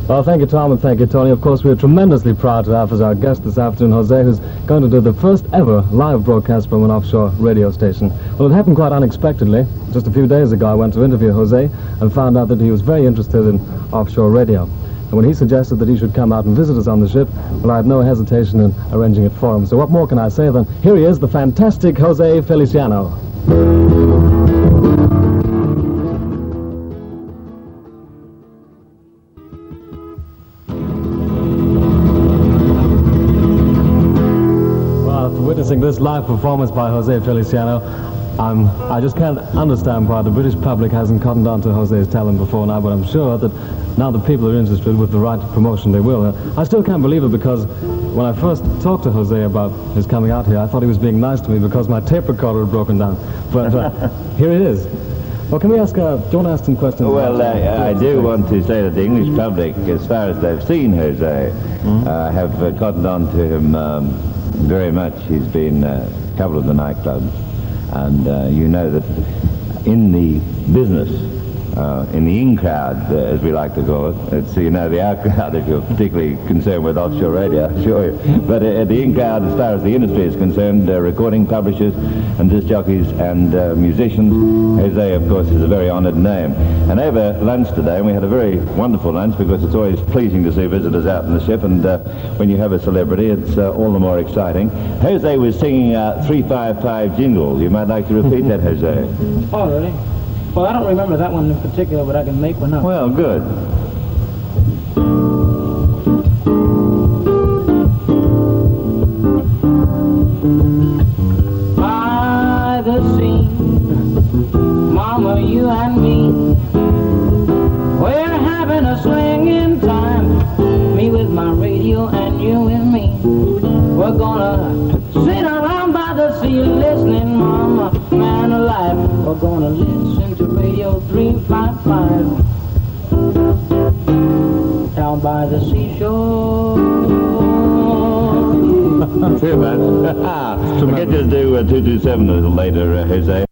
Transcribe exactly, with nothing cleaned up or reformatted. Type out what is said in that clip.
Well, thank you, Tom, and thank you, Tony. Of course, we're tremendously proud to have as our guest this afternoon Jose, who's going to do the first ever live broadcast from an offshore radio station. Well, it happened quite unexpectedly. Just a few days ago, I went to interview Jose and found out that he was very interested in offshore radio. And when he suggested that he should come out and visit us on the ship, well, I had no hesitation in arranging it for him. So what more can I say than, here he is, the fantastic Jose Feliciano. Witnessing this live performance by Jose Feliciano, I'm, I just can't understand why the British public hasn't cottoned on to Jose's talent before now, but I'm sure that now that people are interested with the right promotion, they will. Uh, I still can't believe it, because when I first talked to Jose about his coming out here, I thought he was being nice to me because my tape recorder had broken down. But uh, here it is. Well, can we ask, uh, do you want to ask some questions? Well, uh, I do want to say that the English public, as far as they've seen Jose, mm-hmm. uh, have uh, cottoned on to him um, very much. He's been uh, a couple of the nightclubs, and uh, you know that in the business, uh, in the in crowd, uh, as we like to call it, it's, you know, the out crowd, if you're particularly concerned with offshore radio, sure. But uh, the in crowd, as far as the industry is concerned, uh, recording publishers and disc jockeys and uh, musicians, Jose, of course, is a very honoured name. And over lunch today, and we had a very wonderful lunch, because it's always pleasing to see visitors out in the ship, and uh, when you have a celebrity, it's uh, all the more exciting. Jose was singing uh, three five five jingle. You might like to repeat that, Jose. Oh, really? Well, I don't remember that one in particular, but I can make one up. Well, good. By the sea, Mama, you and me, we're having a swinging time. Me with my radio and you with me. We're gonna sit around by the sea listening, Mama, man alive. We're gonna listen to Radio three five five down by the seashore. Too much. We'll get you to do uh, two two seven a little later, uh, Jose.